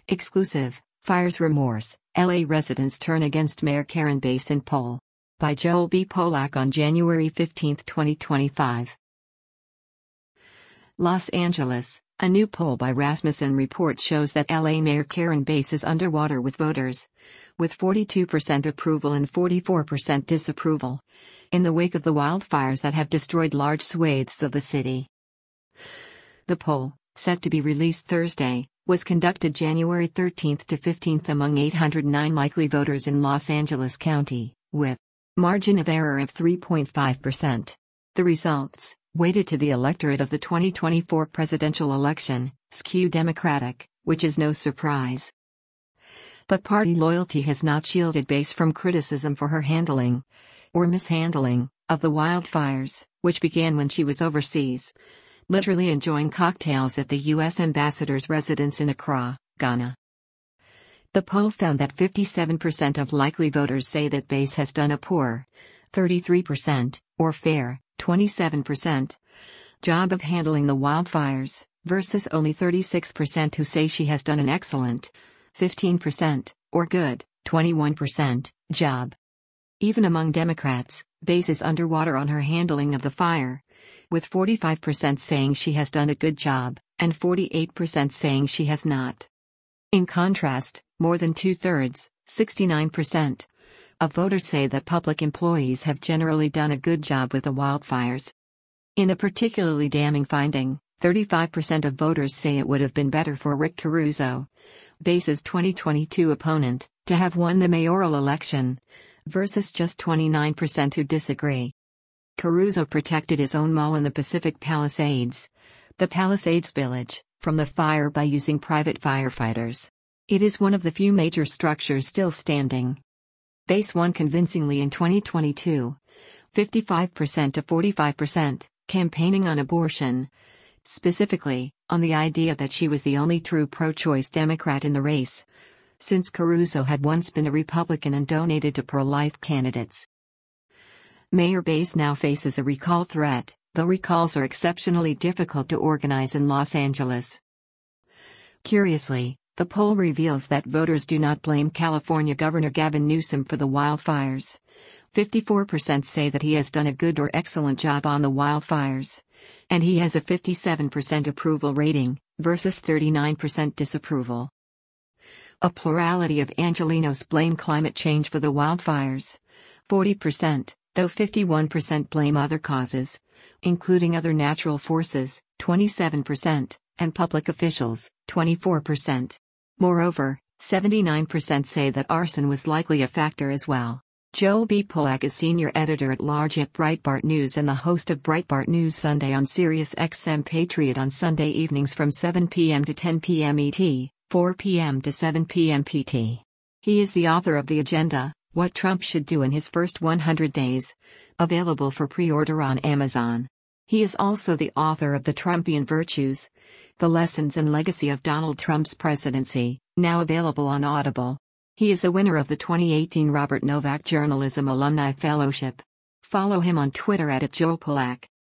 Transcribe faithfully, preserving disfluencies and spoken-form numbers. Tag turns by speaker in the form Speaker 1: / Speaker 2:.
Speaker 1: Exclusive, Fires Remorse, L A residents turn against Mayor Karen Bass in poll. By Joel B. Polak on January fifteenth, twenty twenty-five. Los Angeles, a new poll by Rasmussen reports shows that L A Mayor Karen Bass is underwater with voters, with forty-two percent approval and forty-four percent disapproval, in the wake of the wildfires that have destroyed large swathes of the city. The poll, set to be released Thursday, was conducted January thirteenth to fifteenth among eight hundred nine likely voters in Los Angeles County, with margin of error of three point five percent. The results, weighted to the electorate of the twenty twenty-four presidential election, skew Democratic, which is no surprise. But party loyalty has not shielded Bass from criticism for her handling, or mishandling, of the wildfires, which began when she was overseas, literally enjoying cocktails at the U S ambassador's residence in Accra, Ghana. The poll found that fifty-seven percent of likely voters say that Bass has done a poor, thirty-three percent, or fair, twenty-seven percent, job of handling the wildfires, versus only thirty-six percent who say she has done an excellent, fifteen percent, or good, twenty-one percent, job. Even among Democrats, Bass is underwater on her handling of the fire, with forty-five percent saying she has done a good job, and forty-eight percent saying she has not. In contrast, more than two-thirds, sixty-nine percent, of voters say that public employees have generally done a good job with the wildfires. In a particularly damning finding, thirty-five percent of voters say it would have been better for Rick Caruso, Bass's twenty twenty-two opponent, to have won the mayoral election, versus just twenty-nine percent who disagree. Caruso protected his own mall in the Pacific Palisades, the Palisades Village, from the fire by using private firefighters. It is one of the few major structures still standing. Bass won convincingly in twenty twenty-two, fifty-five percent to forty-five percent, campaigning on abortion, specifically, on the idea that she was the only true pro-choice Democrat in the race, since Caruso had once been a Republican and donated to pro-life candidates. Mayor Bass now faces a recall threat, though recalls are exceptionally difficult to organize in Los Angeles. Curiously, the poll reveals that voters do not blame California Governor Gavin Newsom for the wildfires. fifty-four percent say that he has done a good or excellent job on the wildfires, and he has a fifty-seven percent approval rating, versus thirty-nine percent disapproval. A plurality of Angelenos blame climate change for the wildfires, forty percent, though fifty-one percent blame other causes, including other natural forces, twenty-seven percent, and public officials, twenty-four percent. Moreover, seventy-nine percent say that arson was likely a factor as well. Joel B. Polak is senior editor-at-large at Breitbart News and the host of Breitbart News Sunday on Sirius X M Patriot on Sunday evenings from seven p m to ten p m E T, four p m to seven p m P T. He is the author of The Agenda, What Trump Should Do in His First one hundred days, available for pre-order on Amazon. He is also the author of The Trumpian Virtues, The Lessons and Legacy of Donald Trump's Presidency, now available on Audible. He is a winner of the twenty eighteen Robert Novak Journalism Alumni Fellowship. Follow him on Twitter at Joel Polak.